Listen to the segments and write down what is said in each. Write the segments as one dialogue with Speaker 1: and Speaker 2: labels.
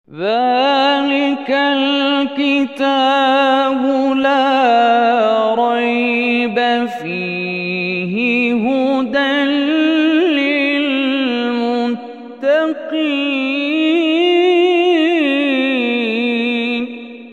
Speaker 1: ذلك الكتاب لا ريب فيه هدى للمتقين.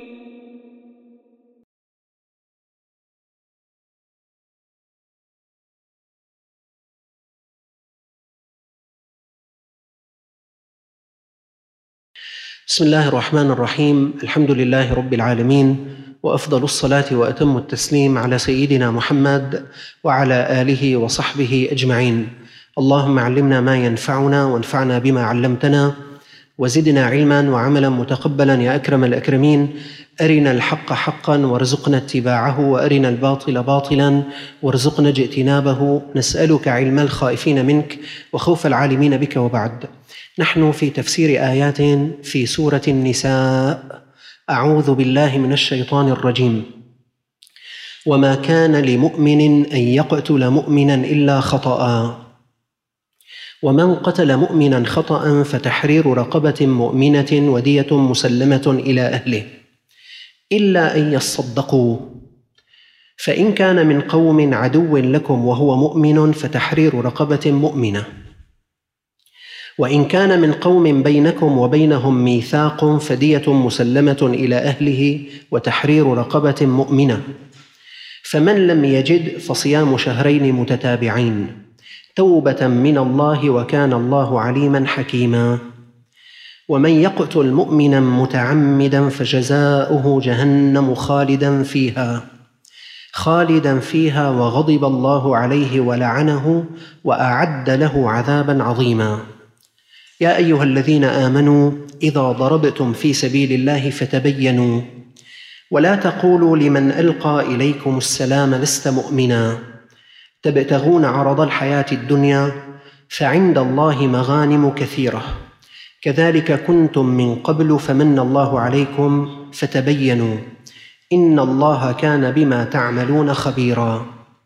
Speaker 2: بسم الله الرحمن الرحيم. الحمد لله رب العالمين، وأفضل الصلاة وأتم التسليم على سيدنا محمد وعلى آله وصحبه أجمعين. اللهم علمنا ما ينفعنا وانفعنا بما علمتنا وزدنا علما وعملا متقبلا يا أكرم الأكرمين. أرنا الحق حقا وارزقنا اتباعه، وأرنا الباطل باطلا وارزقنا اجتنابه. نسألك علم الخائفين منك وخوف العالمين بك. وبعد، نحن في تفسير آيات في سورة النساء. أعوذ بالله من الشيطان الرجيم. وما كان لمؤمن أن يقتل مؤمنا إلا خطأ، ومن قتل مؤمنا خطأ فتحرير رقبة مؤمنة ودية مسلمة إلى أهله إلا أن يصدقوا، فإن كان من قوم عدو لكم وهو مؤمن فتحرير رقبة مؤمنة، وإن كان من قوم بينكم وبينهم ميثاق فدية مسلمة إلى أهله وتحرير رقبة مؤمنة، فمن لم يجد فصيام شهرين متتابعين توبة من الله وكان الله عليما حكيما. ومن يقتل مؤمنا متعمدا فجزاؤه جهنم خالدا فيها وغضب الله عليه ولعنه وأعد له عذابا عظيما. يا أيها الذين آمنوا إذا ضربتم في سبيل الله فتبينوا ولا تقولوا لمن ألقى إليكم السلام لست مؤمنا تبتغون عرض الحياة الدنيا فعند الله مغانم كثيرة كذلك كنتم من قبل فمن الله عليكم فتبينوا إن الله كان بما تعملون خبيرا.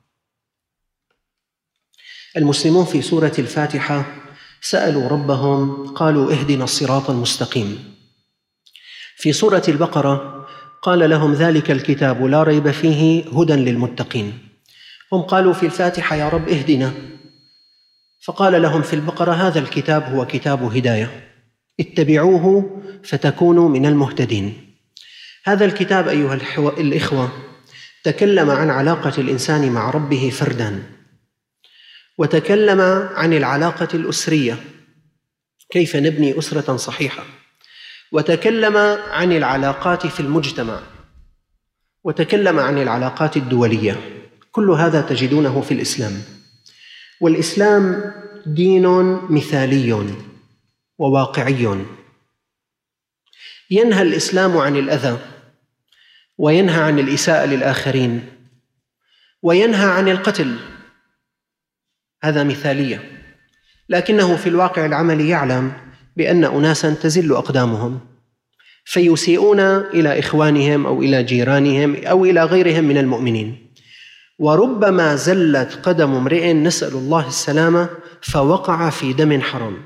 Speaker 2: المسلمون في سورة الفاتحة سألوا ربهم قالوا اهدنا الصراط المستقيم. في سورة البقرة قال لهم ذلك الكتاب لا ريب فيه هدى للمتقين. هم قالوا في الفاتحة يا رب اهدنا، فقال لهم في البقرة هذا الكتاب هو كتاب هداية، اتبعوه فتكونوا من المهتدين. هذا الكتاب أيها الإخوة تكلم عن علاقة الإنسان مع ربه فرداً، وتكلم عن العلاقة الأسرية كيف نبني أسرة صحيحة، وتكلم عن العلاقات في المجتمع، وتكلم عن العلاقات الدولية. كل هذا تجدونه في الإسلام. والإسلام دين مثالي وواقعي. ينهى الإسلام عن الأذى، وينهى عن الإساءة للآخرين، وينهى عن القتل. هذا مثالية، لكنه في الواقع العملي يعلم بأن أناساً تزل أقدامهم فيسيئون إلى إخوانهم أو إلى جيرانهم أو إلى غيرهم من المؤمنين، وربما زلت قدم امرئ نسأل الله السلامة فوقع في دم حرام،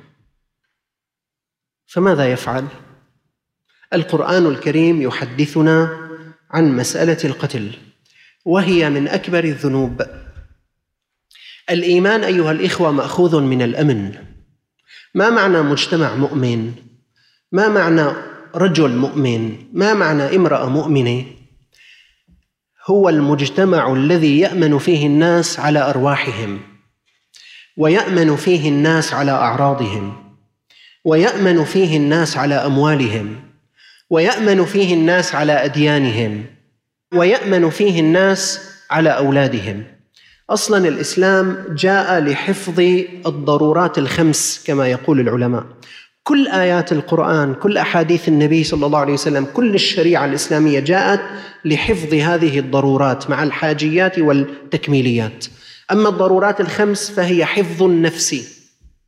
Speaker 2: فماذا يفعل؟ القرآن الكريم يحدثنا عن مسألة القتل، وهي من أكبر الذنوب. الإيمان أيها الإخوة مأخوذ من الأمن. ما معنى مجتمع مؤمن؟ ما معنى رجل مؤمن؟ ما معنى امرأة مؤمنة؟ هو المجتمع الذي يأمن فيه الناس على أرواحهم، ويأمن فيه الناس على أعراضهم، ويأمن فيه الناس على أموالهم، ويأمن فيه الناس على أديانهم، ويأمن فيه الناس على أولادهم. أصلاً الإسلام جاء لحفظ الضرورات الخمس كما يقول العلماء. كل آيات القرآن، كل أحاديث النبي صلى الله عليه وسلم، كل الشريعة الإسلامية جاءت لحفظ هذه الضرورات مع الحاجيات والتكميليات. أما الضرورات الخمس فهي حفظ النفس.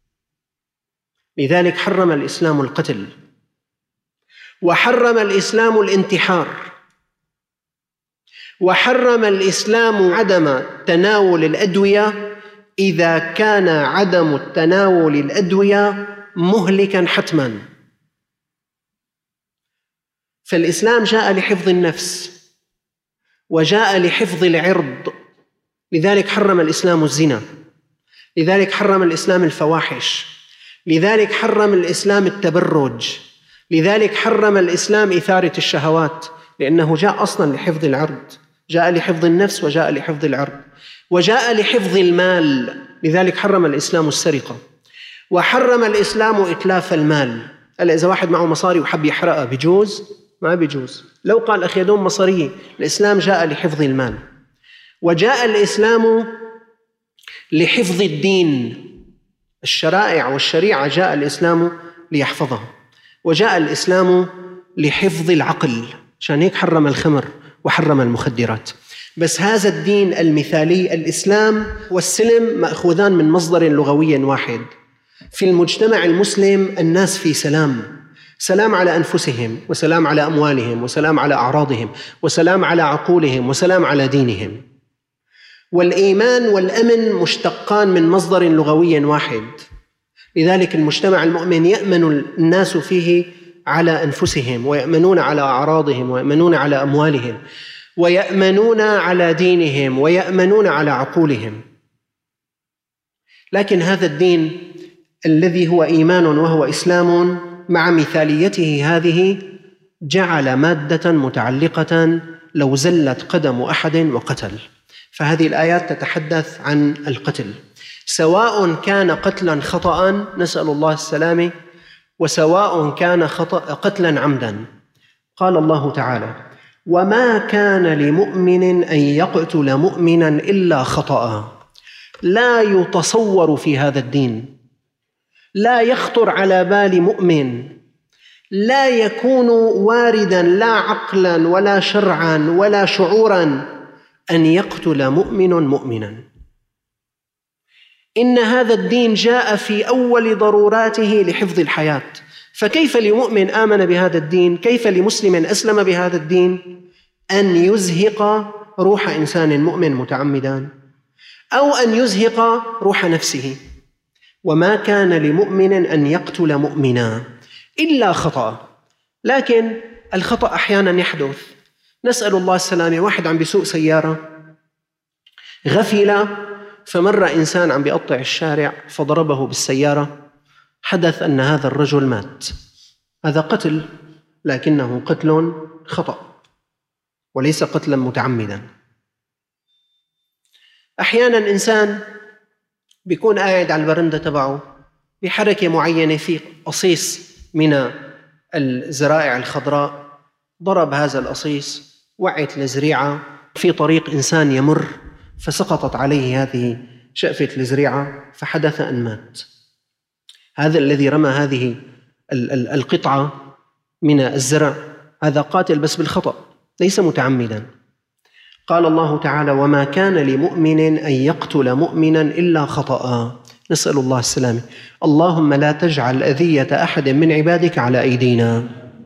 Speaker 2: لذلك حرم الإسلام القتل، وحرم الإسلام الانتحار، وحرم الإسلام عدم تناول الأدوية إذا كان عدم التناول الأدوية مهلكاً حتماً. فالإسلام جاء لحفظ النفس وجاء لحفظ العرض، لذلك حرم الإسلام الزنا، لذلك حرم الإسلام الفواحش، لذلك حرم الإسلام التبرج، لذلك حرم الإسلام إثارة الشهوات، لأنه جاء أصلاً لحفظ العرض، جاء لحفظ النفس وجاء لحفظ العرض، وجاء لحفظ المال، لذلك حرم الإسلام السرقة، وحرم الإسلام إتلاف المال. هلا إذا واحد معه مصاري وحب يحرقها بيجوز؟ ما بيجوز. لو قال أخي يدوم مصارية، الإسلام جاء لحفظ المال، وجاء الإسلام لحفظ الدين، الشرائع والشريعة جاء الإسلام ليحفظها، وجاء الإسلام لحفظ العقل، عشان هيك حرم الخمر وحرم المخدرات. بس هذا الدين المثالي، الإسلام والسلم، مأخوذان من مصدر لغوي واحد. في المجتمع المسلم الناس في سلام، سلام على أنفسهم، وسلام على أموالهم، وسلام على أعراضهم، وسلام على عقولهم، وسلام على دينهم. والإيمان والأمن مشتقان من مصدر لغوي واحد، لذلك المجتمع المؤمن يأمن الناس فيه على أنفسهم، ويأمنون على أعراضهم، ويأمنون على أموالهم، ويأمنون على دينهم، ويأمنون على عقولهم. لكن هذا الدين الذي هو إيمان وهو إسلام مع مثاليته هذه جعل مادة متعلقة لو زلت قدم أحد وقتل. فهذه الآيات تتحدث عن القتل، سواء كان قتلا خطأ، نسأل الله السلامة، وسواء كان قتلا عمدا. قال الله تعالى: وما كان لمؤمن أن يقتل مؤمنا إلا خطأ. لا يتصور في هذا الدين، لا يخطر على بال مؤمن، لا يكون واردا لا عقلا ولا شرعا ولا شعورا أن يقتل مؤمن مؤمنا. إن هذا الدين جاء في أول ضروراته لحفظ الحياة، فكيف لمؤمن آمن بهذا الدين، كيف لمسلم أسلم بهذا الدين أن يزهق روح إنسان مؤمن متعمدا، أو أن يزهق روح نفسه؟ وما كان لمؤمن أن يقتل مؤمنا إلا خطأ. لكن الخطأ أحيانا يحدث، نسأل الله السلامة. واحد عم بيسوق سيارة غفلة، فمر إنسان عم بيقطع الشارع فضربه بالسيارة، حدث أن هذا الرجل مات. هذا قتل، لكنه قتل خطأ وليس قتلا متعمدا. أحيانا إنسان بيكون قاعد على البرندة تبعه بحركة معينة في قصيص من الزرائع الخضراء، ضرب هذا القصيص، وقعت الزريعة في طريق إنسان يمر، فسقطت عليه هذه شأفة الزريعة فحدث أن مات. هذا الذي رمى هذه القطعة من الزرع هذا قاتل بس بالخطأ، ليس متعمدا. قال الله تعالى: وما كان لمؤمن أن يقتل مؤمنا إلا خطأ. نسأل الله السلامة. اللهم لا تجعل أذية أحد من عبادك على أيدينا.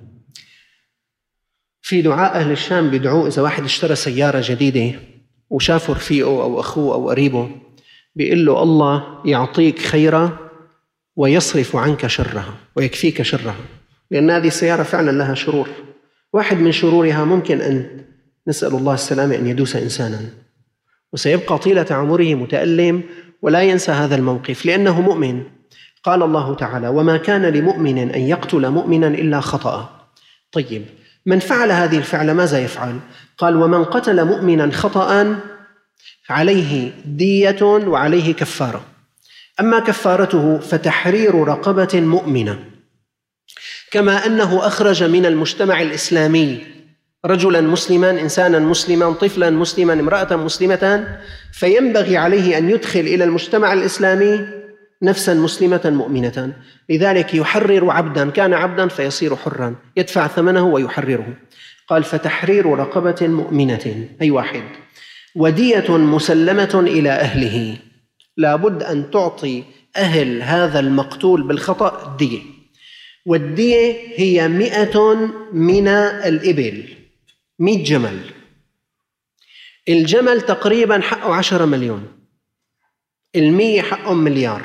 Speaker 2: في دعاء أهل الشام بدعوه إذا واحد اشترى سيارة جديدة وشاف رفيقه أو أخوه أو قريبه، بيقول له: الله يعطيك خيرها ويصرف عنك شرها ويكفيك شرها، لأن هذه السيارة فعلا لها شرور، واحد من شرورها ممكن أن نسأل الله السلامة أن يدوس إنسانا، وسيبقى طيلة عمره متألم ولا ينسى هذا الموقف لأنه مؤمن. قال الله تعالى: وما كان لمؤمن أن يقتل مؤمنا إلا خطأ. طيب، من فعل هذه الفعل ماذا يفعل؟ قال: ومن قتل مؤمنا خطأ عليه دية وعليه كفارة. أما كفارته فتحرير رقبة مؤمنة، كما أنه أخرج من المجتمع الإسلامي رجلا مسلما، إنسانا مسلما، طفلا مسلما، امرأة مسلمة، فينبغي عليه أن يدخل إلى المجتمع الإسلامي نفسا مسلمة مؤمنة. لذلك يحرر عبدا، كان عبدا فيصير حرا، يدفع ثمنه ويحرره. قال: فتحرير رقبة مؤمنة، أي واحد، ودية مسلمة إلى أهله. لابد أن تعطي أهل هذا المقتول بالخطأ الدية، والدية هي 100 من الإبل، 100 جمل. الجمل تقريبا حقه 10 مليون، 100 حقهم مليار،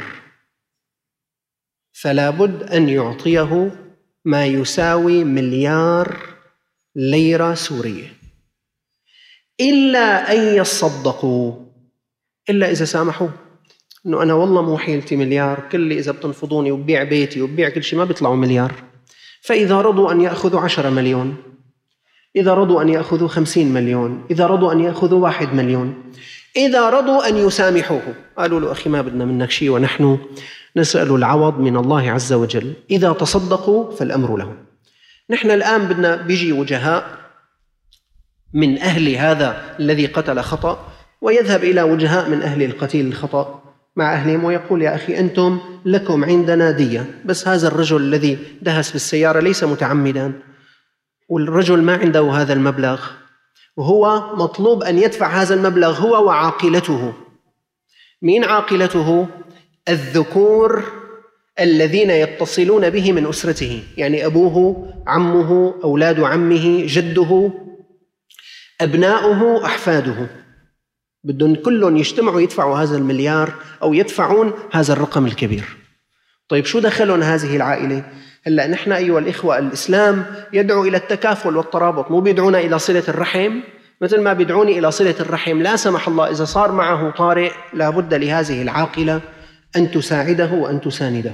Speaker 2: فلا بد أن يعطيه ما يساوي مليار ليرة سورية، إلا أن يصدقوا، إلا إذا سامحوا. إنه أنا والله مو حيلتي مليار، كل إذا بتنفضوني وببيع بيتي وببيع كل شيء ما بيطلعوا مليار. فإذا رضوا أن يأخذوا 10 مليون، إذا رضوا أن يأخذوا 50 مليون، إذا رضوا أن يأخذوا 1 مليون، إذا رضوا أن يسامحوه، قالوا له أخي ما بدنا منك شيء ونحن نسأل العوض من الله عز وجل، إذا تصدقوا فالأمر لهم. نحن الآن بدنا بيجي وجهاء من أهل هذا الذي قتل خطأ، ويذهب إلى وجهاء من أهل القتيل الخطأ مع أهلهم ويقول يا أخي أنتم لكم عندنا دية، بس هذا الرجل الذي دهس بالسيارة ليس متعمدا، والرجل ما عنده هذا المبلغ، وهو مطلوب أن يدفع هذا المبلغ هو وعاقلته. مين عاقلته؟ الذكور الذين يتصلون به من أسرته، يعني أبوه، عمه، أولاد عمه، جده، أبناؤه، أحفاده، بدهم كلهم يجتمعوا يدفعوا هذا المليار أو يدفعون هذا الرقم الكبير. طيب شو دخلهم هذه العائلة؟ هلأ نحن أيها الإخوة، الإسلام يدعو إلى التكافل والترابط، مو بيدعونا إلى صلة الرحم مثل ما بيدعوني إلى صلة الرحم. لا سمح الله إذا صار معه طارئ لابد لهذه العاقلة أن تساعده وأن تسانده.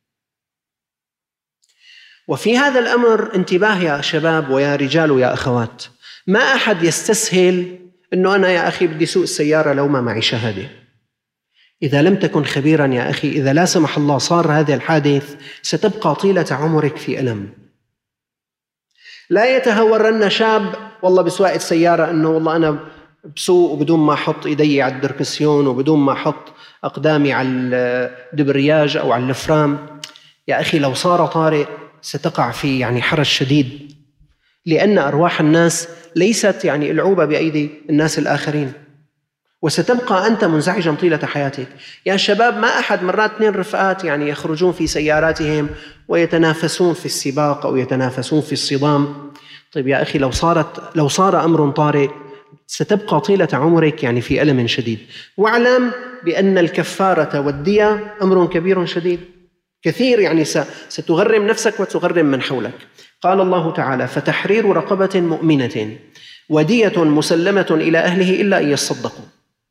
Speaker 2: وفي هذا الأمر انتباه يا شباب ويا رجال ويا أخوات، ما أحد يستسهل أنه أنا يا أخي بدي سوق السيارة لو ما معي شهادة. إذا لم تكن خبيرا يا أخي، إذا لا سمح الله صار هذا الحادث ستبقى طيلة عمرك في ألم. لا يتهورن شاب والله بسواقة السيارة أنه والله أنا بسوق وبدون ما أحط إيدي على الدركسيون وبدون ما أحط أقدامي على الدبرياج أو على الفرام. يا أخي لو صار طارئ ستقع في يعني حرج شديد، لأن أرواح الناس ليست يعني ألعوبة بأيدي الناس الآخرين، وستبقى أنت منزعجا طيلة حياتك. يا شباب ما أحد مرات 2 رفقات يعني يخرجون في سياراتهم ويتنافسون في السباق أو يتنافسون في الصدام. طيب يا أخي لو صار أمر طارئ ستبقى طيلة عمرك يعني في ألم شديد. واعلم بأن الكفارة والدية أمر كبير شديد، كثير يعني ستغرم نفسك وتغرم من حولك. قال الله تعالى فتحرير رقبة مؤمنة ودية مسلمة إلى أهله إلا أن يصدقوا.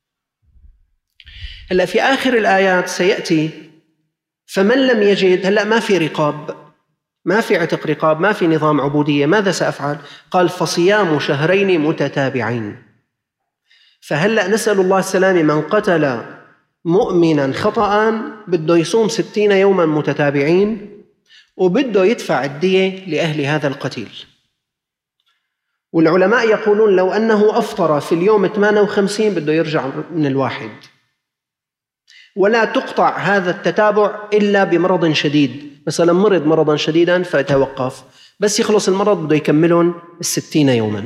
Speaker 2: هلأ في آخر الآيات سيأتي فمن لم يجد، هلأ ما في رقاب، ما في عتق رقاب، ما في نظام عبودية، ماذا سأفعل؟ قال فصيام شهرين متتابعين. فهلأ نسأل الله السلامة، من قتل مؤمنا خطأ بده يصوم 60 يوما متتابعين وبده يدفع الدية لأهل هذا القتيل. والعلماء يقولون لو أنه أفطر في اليوم 58 بده يرجع من الواحد. ولا تقطع هذا التتابع إلا بمرض شديد، مثلا مرض مرضا شديدا فيتوقف، بس يخلص المرض بده يكملون 60 يوما.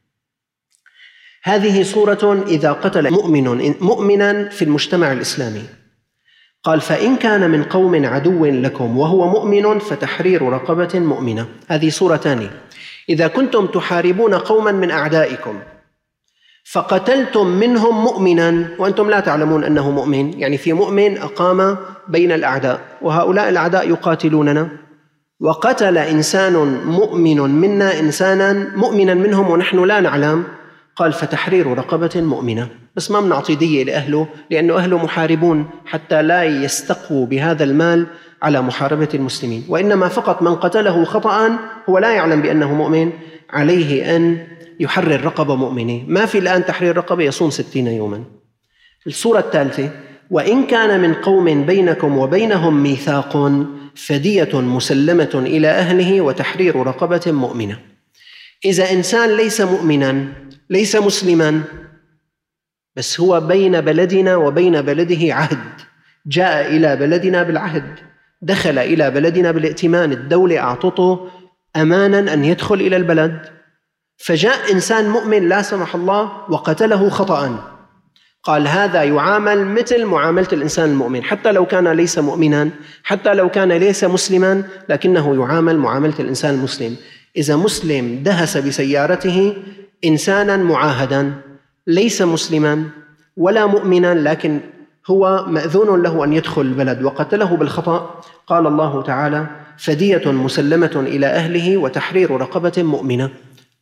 Speaker 2: هذه صورة إذا قتل مؤمنا في المجتمع الإسلامي. قال فإن كان من قوم عدو لكم وهو مؤمن فتحرير رقبة مؤمنة. هذه صورة ثانية. إذا كنتم تحاربون قوما من أعدائكم فقتلتم منهم مؤمنا وأنتم لا تعلمون أنه مؤمن، يعني في مؤمن أقام بين الأعداء وهؤلاء الأعداء يقاتلوننا، وقتل إنسان مؤمن منا إنسانا مؤمنا منهم ونحن لا نعلم، قال فتحرير رقبة مؤمنة. بس ما بنعطي دية لأهله لأنه أهله محاربون حتى لا يستقووا بهذا المال على محاربة المسلمين، وإنما فقط من قتله خطأ هو لا يعلم بأنه مؤمن عليه أن يحرر رقبة مؤمنة. ما في الآن تحرير رقبة، يصوم 60 يوما. الصورة الثالثة وإن كان من قوم بينكم وبينهم ميثاق فدية مسلمة إلى أهله وتحرير رقبة مؤمنة. إذا إنسان ليس مؤمنا ليس مسلما بس هو بين بلدنا وبين بلده عهد، جاء إلى بلدنا بالعهد، دخل إلى بلدنا بالائتمان، الدولة أعطته أمانا أن يدخل إلى البلد، فجاء إنسان مؤمن لا سمح الله وقتله خطأ، قال هذا يعامل مثل معاملة الإنسان المؤمن، حتى لو كان ليس مؤمنا، حتى لو كان ليس مسلما، لكنه يعامل معاملة الإنسان المسلم. إذا مسلم دهس بسيارته إنسانا معاهدا ليس مسلما ولا مؤمنا لكن هو مأذون له أن يدخل البلد وقتله بالخطأ، قال الله تعالى فدية مسلمة إلى أهله وتحرير رقبة مؤمنة.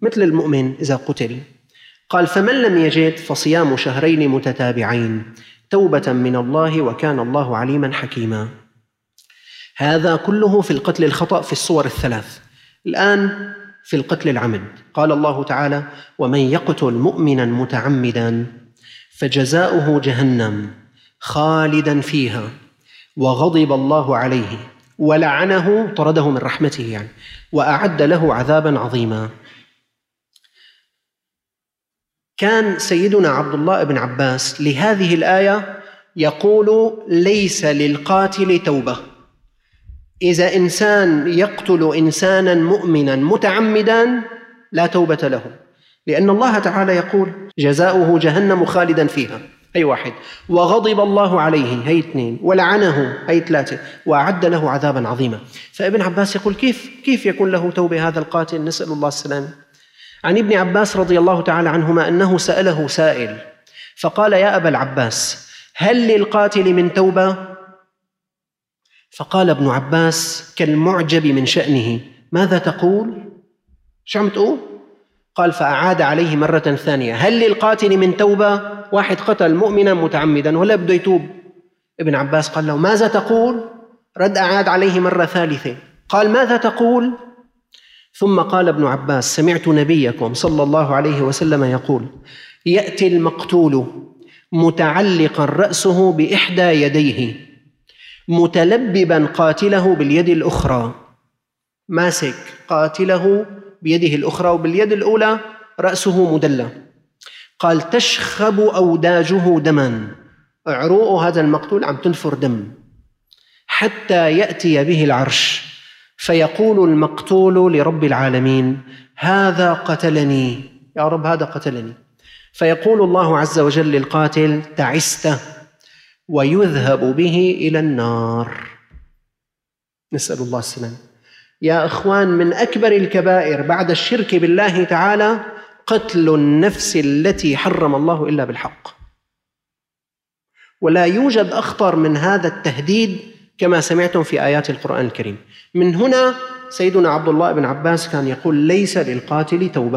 Speaker 2: مثل المؤمن إذا قتل. قال فمن لم يجد فصيام شهرين متتابعين توبة من الله وكان الله عليما حكيما. هذا كله في القتل الخطأ في الصور الثلاث. الآن في القتل العمد قال الله تعالى ومن يقتل مؤمنا متعمدا فجزاؤه جهنم خالدا فيها وغضب الله عليه ولعنه، طرده من رحمته يعني، وأعد له عذابا عظيما. كان سيدنا عبد الله بن عباس لهذه الآية يقول ليس للقاتل توبة. إذا إنسان يقتل إنسانا مؤمنا متعمدا لا توبة له، لأن الله تعالى يقول جزاؤه جهنم خالدا فيها، هي واحد، وغضب الله عليه، هي اثنين، ولعنه، هي ثلاثة، وأعد له عذابا عظيما. فابن عباس يقول كيف يكون له توبة هذا القاتل؟ نسأل الله السلامة. عن ابن عباس رضي الله تعالى عنهما أنه سأله سائل فقال يا أبا العباس هل للقاتل من توبة؟ فقال ابن عباس كالمعجب من شأنه ماذا تقول؟ شو عم تقول؟ قال فأعاد عليه مرة ثانية هل للقاتل من توبة؟ واحد قتل مؤمنا متعمدا ولا بده يتوب. ابن عباس قال له ماذا تقول؟ رد أعاد عليه مرة ثالثة قال ماذا تقول؟ ثم قال ابن عباس سمعت نبيكم صلى الله عليه وسلم يقول يأتي المقتول متعلقا رأسه بإحدى يديه متلببا قاتله باليد الأخرى، ماسك قاتله بيده الأخرى وباليد الأولى رأسه مدلى. قال تشخب أوداجه دما، عروق هذا المقتول عم تنفر دم، حتى يأتي به العرش فيقول المقتول لرب العالمين هذا قتلني، يا رب هذا قتلني. فيقول الله عز وجل للقاتل تعست، ويذهب به إلى النار. نسأل الله السلامة. يا أخوان، من أكبر الكبائر بعد الشرك بالله تعالى قتل النفس التي حرم الله إلا بالحق، ولا يوجد أخطر من هذا التهديد كما سمعتم في آيات القرآن الكريم. من هنا سيدنا عبد الله بن عباس كان يقول ليس للقاتل توبة.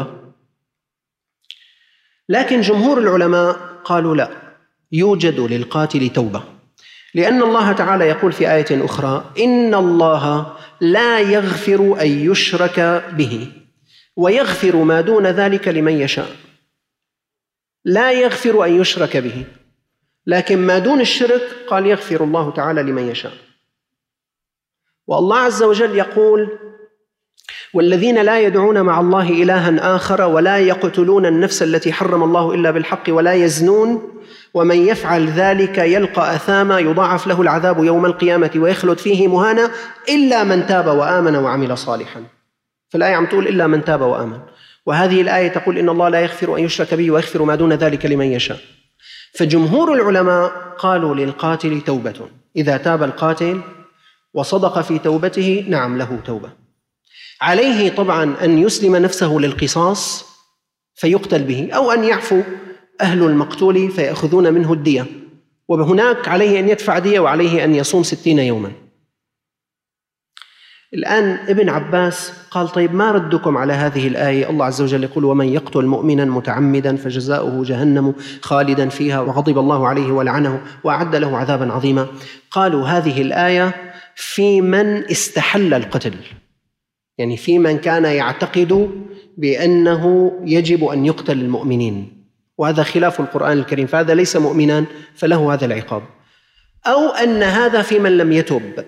Speaker 2: لكن جمهور العلماء قالوا لا، يوجد للقاتل توبة، لأن الله تعالى يقول في آية أخرى إن الله لا يغفر أن يشرك به ويغفر ما دون ذلك لمن يشاء. لا يغفر أن يشرك به، لكن ما دون الشرك قال يغفر الله تعالى لمن يشاء. والله عز وجل يقول والذين لا يدعون مع الله إلها آخر ولا يقتلون النفس التي حرم الله إلا بالحق ولا يزنون ومن يفعل ذلك يلقى أثاما يضاعف له العذاب يوم القيامة ويخلد فيه مهانا إلا من تاب وآمن وعمل صالحا. فالآية عم تقول إلا من تاب وآمن، وهذه الآية تقول إن الله لا يغفر أن يشرك به ويغفر ما دون ذلك لمن يشاء. فجمهور العلماء قالوا للقاتل توبة، إذا تاب القاتل وصدق في توبته نعم له توبة. عليه طبعا أن يسلم نفسه للقصاص فيقتل به، أو أن يعفو أهل المقتول فيأخذون منه الدية، وهناك عليه أن يدفع دية وعليه أن يصوم 60 يوما. الآن ابن عباس قال طيب ما ردكم على هذه الآية؟ الله عز وجل يقول ومن يقتل مؤمنا متعمدا فجزاؤه جهنم خالدا فيها وغضب الله عليه ولعنه وأعد له عذابا عظيما. قالوا هذه الآية في من استحل القتل، يعني في من كان يعتقد بأنه يجب أن يقتل المؤمنين، وهذا خلاف القرآن الكريم، فهذا ليس مؤمنا فله هذا العقاب. أو أن هذا في من لم يتب.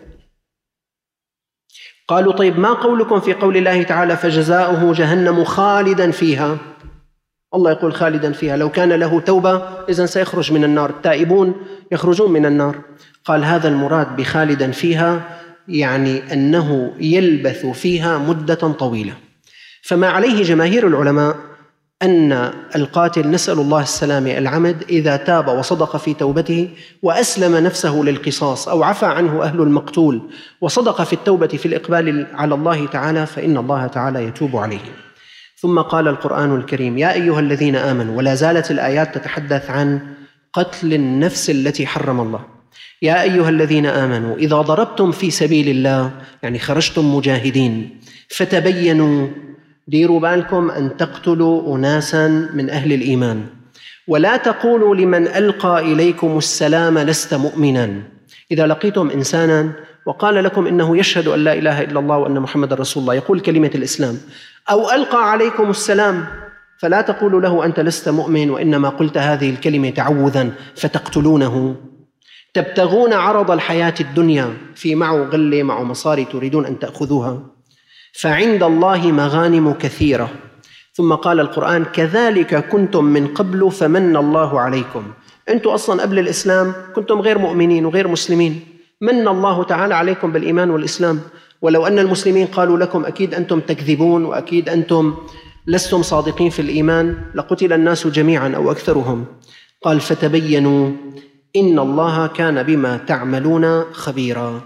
Speaker 2: قالوا طيب ما قولكم في قول الله تعالى فجزاؤه جهنم خالدا فيها؟ الله يقول خالدا فيها، لو كان له توبة إذن سيخرج من النار، التائبون يخرجون من النار. قال هذا المراد بخالدا فيها يعني أنه يلبث فيها مدة طويلة. فما عليه جماهير العلماء أن القاتل نسأل الله السلامة العمد إذا تاب وصدق في توبته وأسلم نفسه للقصاص أو عفى عنه أهل المقتول وصدق في التوبة في الإقبال على الله تعالى فإن الله تعالى يتوب عليه. ثم قال القرآن الكريم يا أيها الذين آمنوا، ولا زالت الآيات تتحدث عن قتل النفس التي حرم الله. يا أيها الذين آمنوا إذا ضربتم في سبيل الله، يعني خرجتم مجاهدين، فتبينوا ديروا بالكم أن تقتلوا أناسا من أهل الإيمان، ولا تقولوا لمن ألقى إليكم السلام لست مؤمنا. إذا لقيتم إنسانا وقال لكم إنه يشهد أن لا إله إلا الله وأن محمد رسول الله، يقول كلمة الإسلام، أو ألقى عليكم السلام، فلا تقولوا له أنت لست مؤمن، وإنما قلت هذه الكلمة تعوذا فتقتلونه. تبتغون عرض الحياة الدنيا في معه غلة معه مصاري تريدون أن تأخذوها، فعند الله مغانم كثيرة. ثم قال القرآن كذلك كنتم من قبل فمن الله عليكم. أنتم أصلا قبل الإسلام كنتم غير مؤمنين وغير مسلمين، من الله تعالى عليكم بالإيمان والإسلام. ولو أن المسلمين قالوا لكم أكيد أنتم تكذبون وأكيد أنتم لستم صادقين في الإيمان لقتل الناس جميعا أو أكثرهم. قال فتبينوا إن الله كان بما تعملون خبيرا.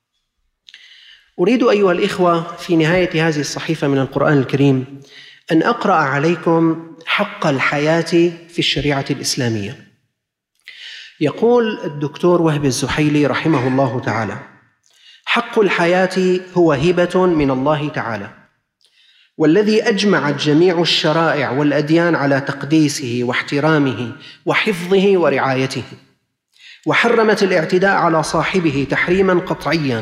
Speaker 2: أريد أيها الإخوة في نهاية هذه الصحيفة من القرآن الكريم أن أقرأ عليكم حق الحياة في الشريعة الإسلامية. يقول الدكتور وهب الزحيلي رحمه الله تعالى: حق الحياة هو هبة من الله تعالى، والذي أجمعت جميع الشرائع والأديان على تقديسه واحترامه وحفظه ورعايته، وحرمت الاعتداء على صاحبه تحريما قطعيا.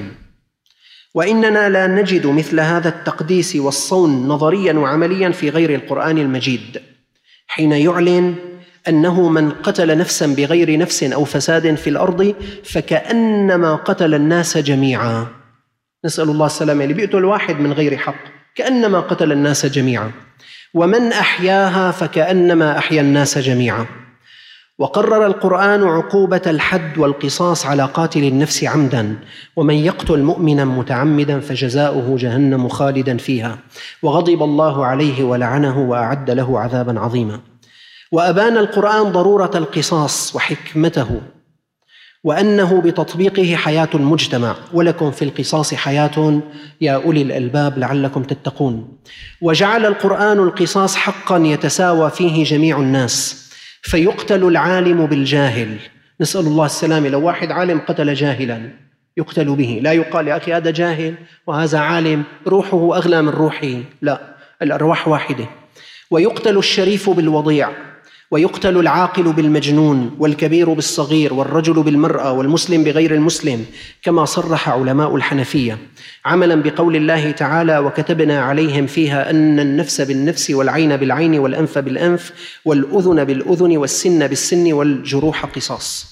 Speaker 2: وإننا لا نجد مثل هذا التقديس والصون نظريا وعمليا في غير القرآن المجيد، حين يعلن أنه من قتل نفسا بغير نفس أو فساد في الأرض فكأنما قتل الناس جميعا. نسأل الله السلامة. اللي بيقتل واحد من غير حق كأنما قتل الناس جميعا، ومن أحياها فكأنما أحيا الناس جميعا. وقرر القرآن عقوبة الحد والقصاص على قاتل النفس عمدا، ومن يقتل مؤمنا متعمدا فجزاؤه جهنم خالدا فيها، وغضب الله عليه ولعنه وأعد له عذابا عظيما. وأبان القرآن ضرورة القصاص وحكمته، وأنه بتطبيقه حياة المجتمع، ولكم في القصاص حياة يا أولي الألباب لعلكم تتقون. وجعل القرآن القصاص حقا يتساوى فيه جميع الناس، فيقتل العالم بالجاهل. نسأل الله السلامة. لو واحد عالم قتل جاهلا يقتل به، لا يقال يا أخي هذا جاهل وهذا عالم روحه أغلى من روحه، لا، الأرواح واحدة. ويقتل الشريف بالوضيع، ويقتل العاقل بالمجنون، والكبير بالصغير، والرجل بالمرأة، والمسلم بغير المسلم، كما صرح علماء الحنفية، عملا بقول الله تعالى: وكتبنا عليهم فيها أن النفس بالنفس والعين بالعين والأنف بالأنف والأذن بالأذن والسن بالسن والجروح قصاص.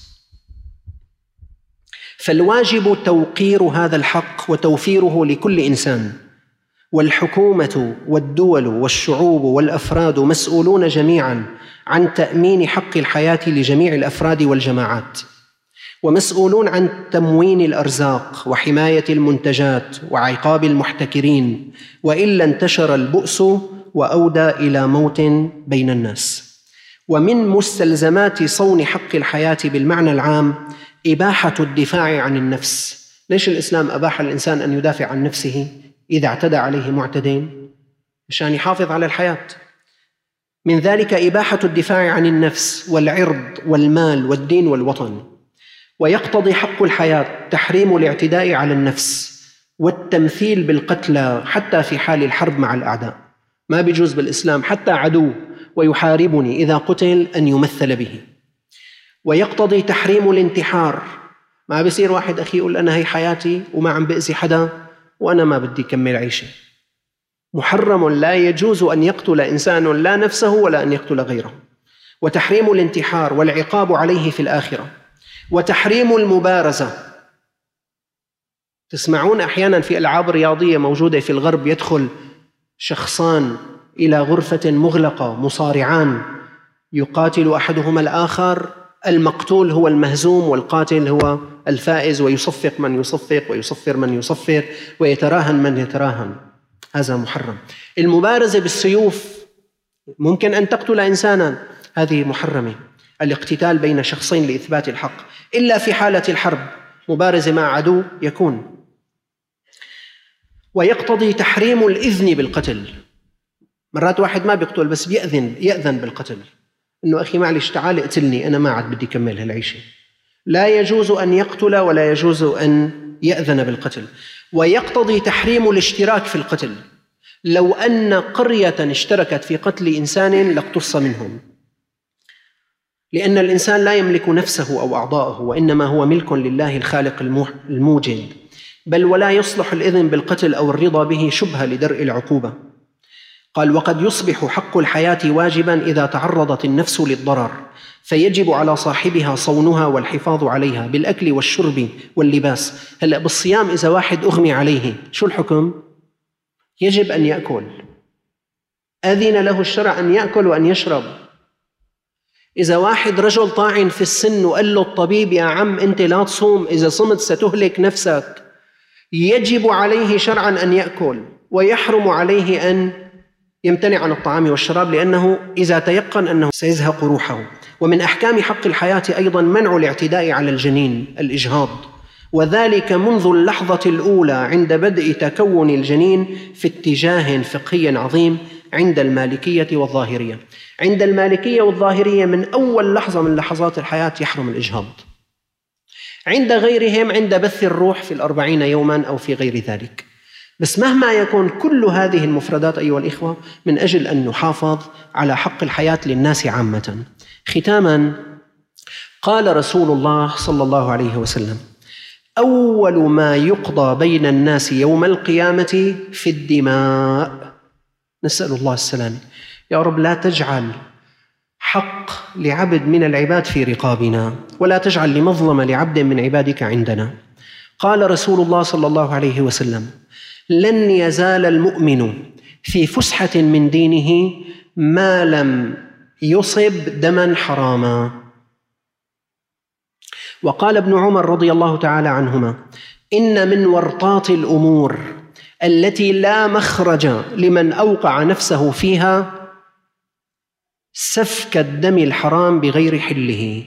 Speaker 2: فالواجب توقير هذا الحق وتوفيره لكل إنسان، والحكومة والدول والشعوب والأفراد مسؤولون جميعا عن تأمين حق الحياة لجميع الأفراد والجماعات، ومسؤولون عن تموين الأرزاق وحماية المنتجات وعقاب المحتكرين، وإلا انتشر البؤس وأودى إلى موت بين الناس. ومن مستلزمات صون حق الحياة بالمعنى العام إباحة الدفاع عن النفس. ليش الإسلام أباح الإنسان أن يدافع عن نفسه إذا اعتدى عليه معتدين؟ مشان يحافظ على الحياة. من ذلك إباحة الدفاع عن النفس والعرض والمال والدين والوطن. ويقتضي حق الحياة تحريم الاعتداء على النفس والتمثيل بالقتلى حتى في حال الحرب مع الأعداء. ما بيجوز بالإسلام حتى عدو ويحاربني إذا قتل أن يمثل به. ويقتضي تحريم الانتحار. ما بيصير واحد أخي يقول أنا هي حياتي وما عم بأذي حدا وأنا ما بدي كمل عيشي. محرم، لا يجوز أن يقتل إنسان لا نفسه ولا أن يقتل غيره. وتحريم الانتحار والعقاب عليه في الآخرة. وتحريم المبارزة. تسمعون أحيانا في ألعاب رياضية موجودة في الغرب يدخل شخصان إلى غرفة مغلقة مصارعان، يقاتل أحدهما الآخر، المقتول هو المهزوم والقاتل هو الفائز، ويصفق من يصفق ويصفر من يصفر ويتراهن من يتراهن. هذا محرم. المبارزة بالسيوف، ممكن أن تقتل إنسانا، هذه محرمة. الاقتتال بين شخصين لإثبات الحق إلا في حالة الحرب، مبارزة مع عدو يكون. ويقتضي تحريم الإذن بالقتل. مرات واحد ما بيقتل بس يأذن بالقتل، إنه أخي معلش تعال اقتلني أنا ما عاد بدي كمل هالعيشة. لا يجوز أن يقتل ولا يجوز أن يأذن بالقتل. ويقتضي تحريم الاشتراك في القتل، لو أن قرية اشتركت في قتل إنسان لاقتص منهم، لأن الإنسان لا يملك نفسه أو أعضاءه، وإنما هو ملك لله الخالق الموجد، بل ولا يصلح الإذن بالقتل أو الرضا به شبهة لدرء العقوبة. قال: وقد يصبح حق الحياة واجباً إذا تعرضت النفس للضرر، فيجب على صاحبها صونها والحفاظ عليها بالأكل والشرب واللباس. هلأ بالصيام إذا واحد أغمي عليه شو الحكم؟ يجب أن يأكل، أذن له الشرع أن يأكل وأن يشرب. إذا واحد رجل طاعن في السن وقال له الطبيب: يا عم أنت لا تصوم، إذا صمت ستهلك نفسك، يجب عليه شرعاً أن يأكل، ويحرم عليه أن يمتنع عن الطعام والشراب، لأنه إذا تيقن أنه سيزهق روحه. ومن أحكام حق الحياة أيضاً منع الاعتداء على الجنين، الإجهاض، وذلك منذ اللحظة الأولى عند بدء تكون الجنين في اتجاه فقهي عظيم عند المالكية والظاهرية. عند المالكية والظاهرية من أول لحظة من لحظات الحياة يحرم الإجهاض، عند غيرهم عند بث الروح في 40 يوماً أو في غير ذلك. بس مهما يكون كل هذه المفردات أيها الإخوة من أجل أن نحافظ على حق الحياة للناس عامة. ختاماً، قال رسول الله صلى الله عليه وسلم: أول ما يقضى بين الناس يوم القيامة في الدماء. نسأل الله السلامة. يا رب لا تجعل حق لعبد من العباد في رقابنا، ولا تجعل لمظلمة لعبد من عبادك عندنا. قال رسول الله صلى الله عليه وسلم: لن يزال المؤمن في فسحة من دينه ما لم يصب دما حراما. وقال ابن عمر رضي الله تعالى عنهما: إن من ورطات الأمور التي لا مخرج لمن أوقع نفسه فيها سفك الدم الحرام بغير حله.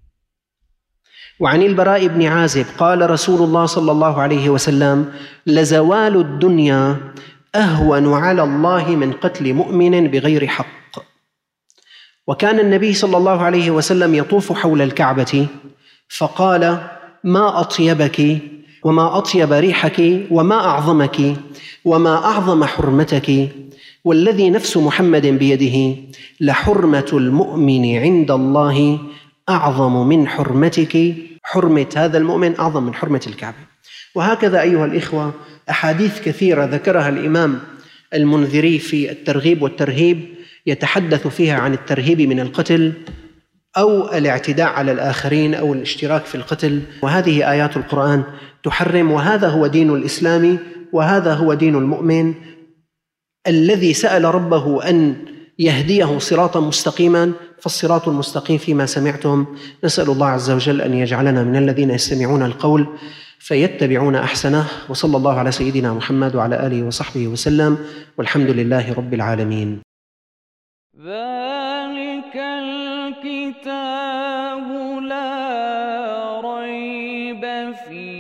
Speaker 2: وعن البراء بن عازب قال رسول الله صلى الله عليه وسلم: لزوال الدنيا أهون على الله من قتل مؤمن بغير حق. وكان النبي صلى الله عليه وسلم يطوف حول الكعبة فقال: ما أطيبك وما أطيب ريحك وما أعظمك وما أعظم حرمتك، والذي نفس محمد بيده لحرمة المؤمن عند الله أعظم من حرمتك، حرمة هذا المؤمن أعظم من حرمة الكعبة. وهكذا أيها الإخوة أحاديث كثيرة ذكرها الإمام المنذري في الترغيب والترهيب يتحدث فيها عن الترهيب من القتل أو الاعتداء على الآخرين أو الاشتراك في القتل، وهذه آيات القرآن تحرم. وهذا هو دين الإسلام، وهذا هو دين المؤمن الذي سأل ربه أن يهديه صراطا مستقيما، فالصراط المستقيم فيما سمعتم. نسأل الله عز وجل أن يجعلنا من الذين يستمعون القول فيتبعون أحسنه، وصلى الله على سيدنا محمد وعلى آله وصحبه وسلم، والحمد لله رب العالمين.
Speaker 1: ذلك الكتاب لا ريب فيه